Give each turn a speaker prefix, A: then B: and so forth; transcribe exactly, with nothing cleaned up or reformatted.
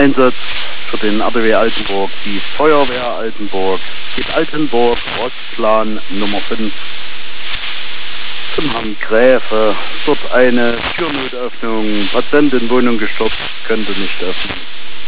A: Einsatz für den R D W Altenburg, die Feuerwehr Altenburg, geht Altenburg, Rostplan Nummer fünf, zum Herrn Gräfe, dort eine Türnotöffnung, Patientin Wohnung gestürzt, könnte nicht öffnen.